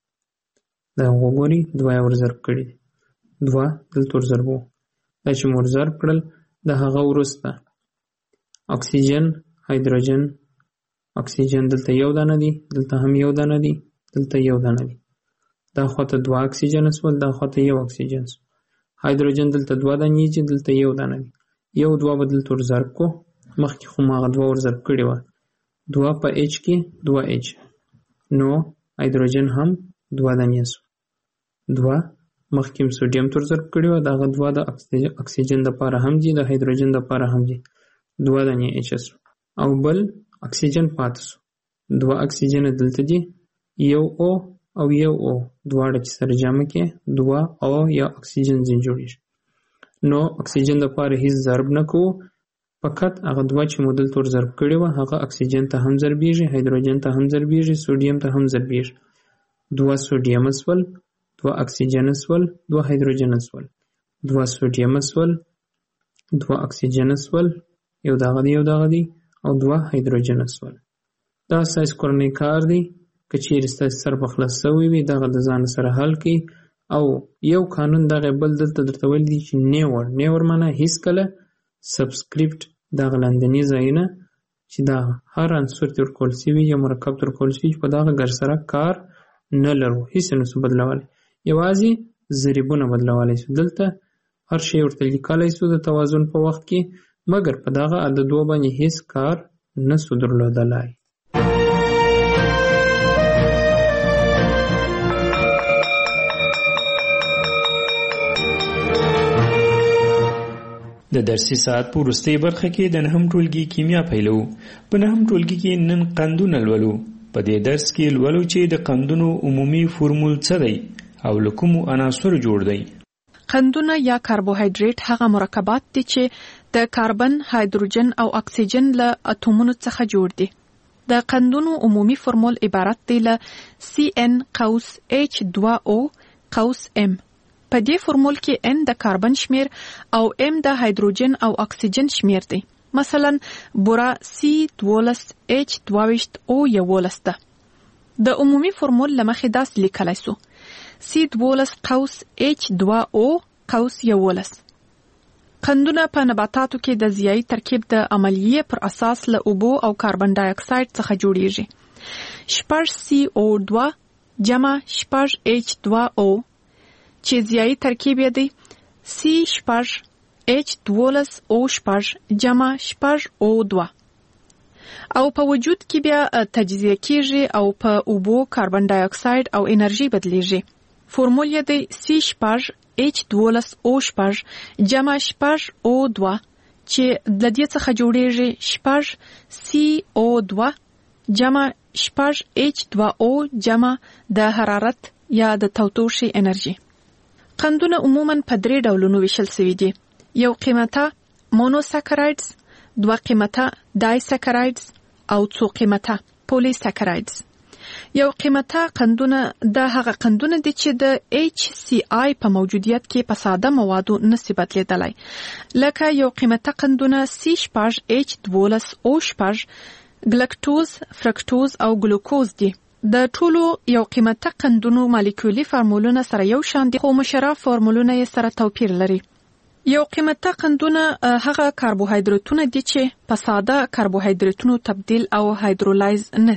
دا وګورئ دوه یې ور ضرب کړي دي، دوه دلته ور ضربو. دا چې مو ور ضرب کړل د هغه وروسته اکسیجن هایدروجن اکسیجن دلته یو دانه دی، دلته هم یو دانه دی، دلته یو دانه دی. دا خواته دوه اکسیجن سول، دا خواته یو اکسیجن سول. هایدروجن دلته دوه دانې دي، دلته یو دانه دی. یو دوه به دلته ور ضرب کو، مخکې خو ما هغه دوه ور ضرب کړې وه. دوه په اچ کې دوه اچ، نو هایدروجن هم دوه دانې سو. دوه مخکې هم سوډیم ته ور ضرب کړې وه، د هغه دوه د اکسیجن دپاره هم دي، د هایدروجن دپاره هم دي. دوه دانې اچ سو او بل اکسیجن پاتې سو. دوه اکسیجن دلته دي، یو او او یو او دواړه چې سره جمع کې دوه او یا اکسیجن ځین جوړېږي. نو اکسیجن دپاره هیڅ ضرب نه کوو، فقط هغه دوه چې مو دلته ور ضرب کړې وه هغه اکسیجن ته هم ضربېږي، هایدروجن ته هم ضربېږي، سوډیم ته هم ضربېږي. دوه سوډیم سول، دوه اکسیجن سول، دوه هایدروجن سول، دوه سوډیم سول، دوه اکسیجن سول، یو دغه دی یو دغه دی او دوه هایدروجن سول. دا ستاسې کورنی کار دی. که چیرې ستاسې سر په خلاص شوی وي دغه د ځان سره حل کړئ. او یو قانون دغه بل دلته درته ویل دي چې نیور نیور معنی هیڅکله سبسکریپټ دغه لاندني ځایونه چې دا هر عنصر ته ورکول شوي یا مرکب ته ورکول شوي چې په دغه ګر سره کار نه لرو، هیڅ یې نسو بدلولی، یوازې ضریبونه بدلولی شو. دلته هر شی ورته لیکلی شو د توازن په وخت کې، مګر په دغه عددو باندې هیڅ کار نسو درلودلی. د درسي ساعت په وروستۍ برخه کې د نهم ټولګي کیمیا پیلو. په نهم ټولګي کې نن قندونه لولو. په دې درس کې لولو چې د قندونو عمومي فورمول څه دی او له کومو عناصرو جوړ دی. قندونه یا کاربوهایډریټ هغه مرکبات دي چې د کاربن، هایدروجن او اکسیجن له اتومونو څخه جوړ دي. د قندونو عمومي فورمول عبارت دی له سی ان قوس اچ دوه او قوس ام. په دې فورمول کې ان د کاربن شمیر او ام د هایدروجن او اکسیجن شمیر دی. مثلا بورا سی دولس اچ دوویشت او یولس ده. د عمومي فورمول لمخې داس لیکلی سو سی دولس قوس اچ دوه او قوس یولس. قندونه په نباتاتو کې د ضیایي ترکیب د عملیې پر اساس له اوبو او کاربن ډای اکساید څخه جوړیږي. شپږ سی او دوه جمع شپږ اچ دوه او چې ضیایي ترکیب یې دی سی شپږ اچ دولس او شپږ جمع شپږ او دوه. او په وجود کې بیا تجزیه کیږي او په اوبو، کاربن ډای اکساید او انرژي بدلیږي. فورمول یې دی سی شپږ اچ دولس او شپږ جمع شپږ او دوه چې د دې څخه جوړیږي شپږ سی او دوه جمع شپږ اچ دوه او جمع د حرارت یا د تودوخې انرژي. قندونه عموماً په درې ډولونو ویشل شوي دي. یو قیمته مونوساکرایډز، دوه قیمته ډایساکرایډز او څو قیمته پولیساکرایډز. یو قیمته قندونه د هغه قندونه دي چې د اچ سی آی په موجودیت کې په ساده موادو نشي بدلیدلی. لکه یو قیمته قندونه سی شپږ اچ دولس او شپږ ګلکټوز، فرکټوز او ګلوکوز دي. د ټولو یو قیمته قندونو مالیکولي فارمولونه سره یو شان دي، خو مشره فارمولونه یې سره توپیر لري. یو قیمته قندونه هغه کاربوهایدریتونه دي چې په ساده کاربوهایدریتونو تبدیل او هایدرولایز نشي.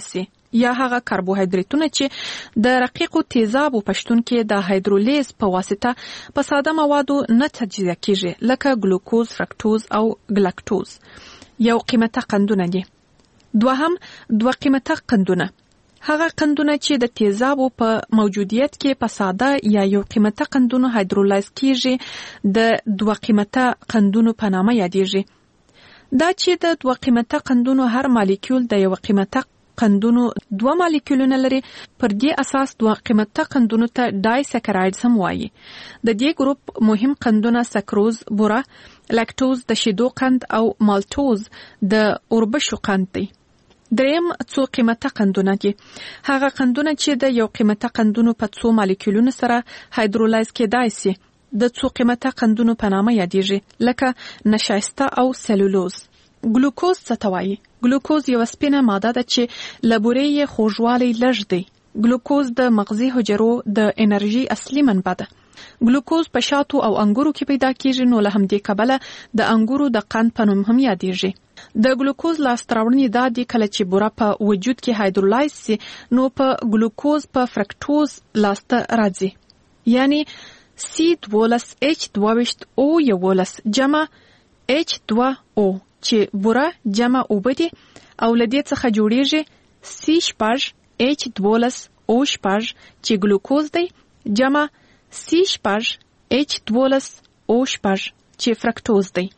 یا هغه کاربوهایډریټونه چې د رقیقو تیزابو په شتون کې د هایدرولیز په واسطه په ساده موادو نه تجزیه کیږي لکه ګلوکوز، فرکتوز او ګلاکټوز. یو قیمته قندونه دي. دوهم دوه قیمته قندونه. هغه قندونه چې د تیزابو په موجودیت کې په ساده یا یو قیمته قندونو هایدرولیز کیږي د دوه قیمته قندونو په نامه یادېږي. دا چې د دوه قیمته قندونو هر مالیکول د یو قیمته قندونو دوه مالیکولونه لري، پر دې اساس دوه قیمته قندونو ته ډای سکرایډز هم وایي. د دې ګروپ مهم قندونه سکروز، بوره، لاکټوز د شیدو قند او مالټوز د اوربشو قند دي. دریم څو قیمته قندونه دي. هغه قندونه چې د یو قیمته قندونو په څو مالیکولونو سره هایدرولیز کېدای شي د څو قیمته قندونو په نامه یادېږي لکه نشایسته او سلولوز. ګلوکوز څه ته وایي؟ ګلوکوز یو سپینه ماده ده چې له بورې یې خوږوالی لږ دی. ګلوکوز د مغزي حجرو د انرژي اصلي منبع ده. ګلوکوز په شاتو او انګورو کې پیدا کیږي، نو له همدې کبله د انګورو د قند په نوم هم یادېږي. د ګلوکوز لاسته راوړنې دا دي کله چې بوره په وجود کې هایدرولیز سي نو په ګلوکوز په فرکتوز لاسته راځي، یعنی سی دولس اچ دوویشت او یولس جمع اچ دوه او چې بوره جمع اوبه دي او له دې څخه جوړیږي سی شپږ اچ دولس او شپږ چې ګلوکوز دی جمع سی شپږ اچ دولس او شپږ چې فرکتوز دی.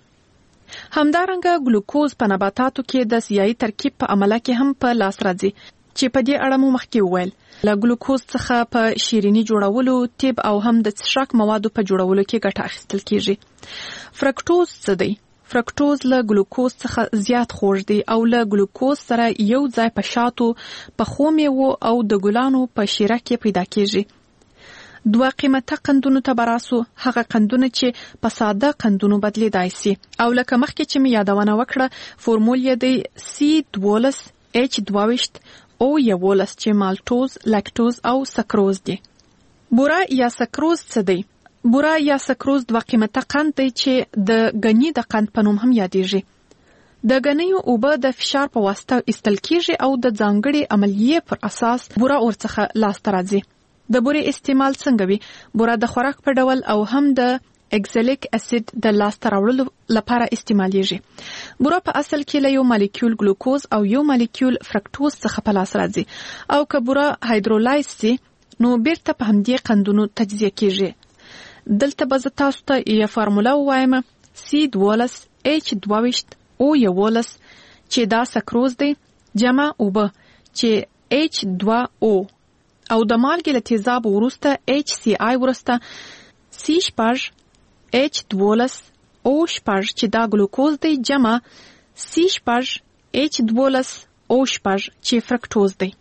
همدارنګه ګلوکوز په نباتاتو کې د سیاهي ترکیب په عمله کې هم په لاس راځي چې په دې اړه مو مخکې وویل. له ګلوکوز څخه په شیرینی جوړولو، طب او هم د څښاک موادو په جوړولو کې ګټه اخیستل کیږي. فرکتوز څه دی؟ فرکتوز له ګلوکوز څخه زیات خوږ دی او له ګلوکوز سره یو ځای په شاتو، په خو میوو او د ګلانو په شیره کې پیدا کیږي. دوه قیمته قندونو ته براسو، هغه قندونه چې په ساده قندونو بدلیدای شي او لکه مخکې چې می یادونه وکړه فورمول یې دی سی دولس اچ دوویشت او یولس چې مالټوز، لاکټوز او سکروز دي. بوره یا سکروز څه دی؟ بوره یا سکروز دوه قیمته قند دی چې د غنی د قند په نوم هم یادېږي. د غنیو اوبه د فشار په واسطه ایستل کیږي او د ځانګړي عملیې پر اساس بوره ورڅخه لاسته راځي. د بورې استعمال څنګه وي؟ بوره د خوراک په ډول او هم د اکزالیک اسید د لاسته راوړلو لپاره استعمالیږي. بوره په اصل کې له یو مالیکول ګلوکوز او یو مالیکول فرکتوز څخه په لاس راځي او که بوره هایدرولیز سي نو بیرته په همدې قندونو تجزیه کیږي. دلته به زه تاسو ته یو فارموله ووایم سی دولس اچ دوویشت او یولس چې دا سکروز دی جمع اوبه چې اچ دوه او او د مالګې له تیزاب وروسته اچ سی آی وروسته سی شپږ اچ دولس او شپږ چې دا ګلوکوز دی جمع سی شپږ اچ دولس او شپږ چې فرکتوز دی.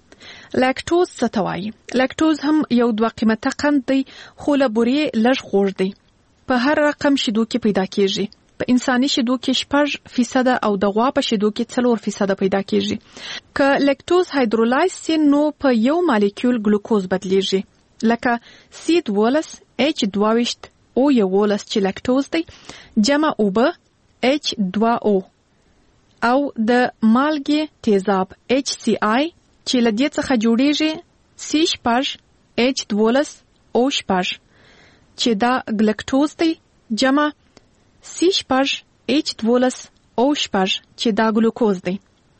لاکټوز څه ته وایي؟ لاکټوز هم یو دوه قیمته قند دی خو له بورې لږ خوږ دی. په هر رقم شیدو کې پیدا کیږي. په انساني شیدو کې شپږ فیصد او د غوا په شیدو کې څلور فیصد پیدا کیږي. که لاکټوز هایدرولیز سي نو په یو مالیکول ګلوکوز بدلیږي لکه سی دولس اچ دوویشت او یولس چې لاکټوز دی جمع اوبه اچ دوه او او د مالګې تیزاب اچ سی آی چې له دې څخه جوړیږي سی شپږ اچ دولس او شپږ چې دا ګلکټوز دی جمع سی شپږ اچ دولس او شپږ چې دا ګلوکوز دی.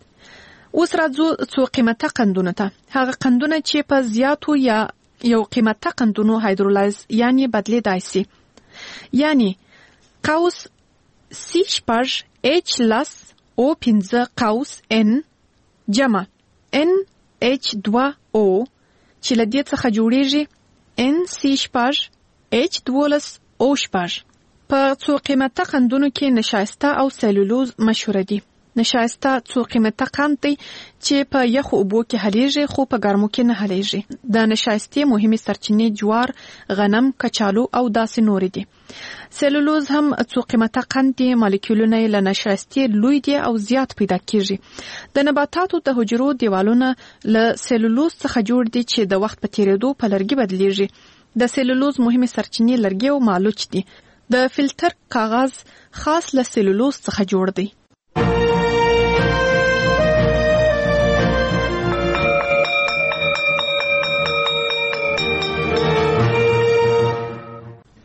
اوس راځو څو قیمته قندونه ته. هغه قندونه چې په زیاتو یا یو قیمته قندونو هایدرولیز یعنی بدلیدای شي، یعنی قوس سی شپږ اچ لس او پنځه قوس ان جمع ان اچ دوه او چې له دې څخه جوړیږي ان سی شپږ اچ دولس او شپږ. په څو قیمته قندونو کې نشایسته او سلولوز مشهور دي. نشایسته څو قیمته قند دی چې په یخو اوبو کې حلیږي خو په ګرمو کې نه حلیږي. د نشایستې مهمه سرچینې جوار، غنم، کچالو او داسې نور دي. سلولوز هم څو قیمته قند دی، مالیکولونه له نشایستې لوی دي او زیات پیدا کیږي. د نباتاتو د حجرو دیوالونه له سلولوز څخه جوړ دي چې د وخت په تیریدو په لرګي بدلیږي. د سلولوز مهمه سرچینې لرګي او مالوچ دي. د فلټر کاغذ خاص له سلولوز څخه جوړ دی.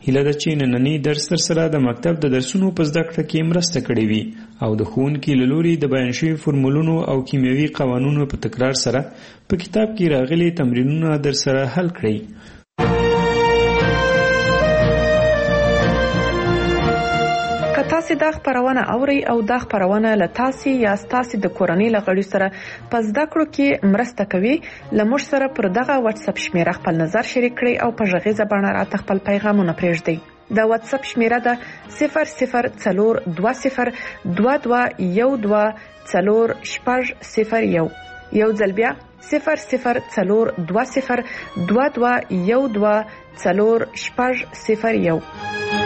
هیله ده چې نننی درس تر سره د مکتب د درسونو په زده کړه کې مرسته کړې وي او د ښوونکي له لوري د بیان شوي فورمولونو او کیمیاوي قوانونو په تکرار سره په کتاب کې راغلي تمرینونه در سره حل کړئ. که تاسو دا خبرونه اوري او دا خبرونه له تاسو یا تاسو د کورنۍ لغړي سره په زده کړو کې مرسته کوي، لمر سره پر دغه واتس اپ شمیره خپل نظر شریک کړئ او په ژغیزه باندې راته خپل پیغامونه پرېږدئ. دا واتس اپ شمیره ده صفر صفر څلور دوه صفر دوه دوه یو دوه څلور شپږ صفر یو. یو ځل بیا صفر صفر څلور دوه صفر دوه دوه یو دوه څلور شپږ صفر یو.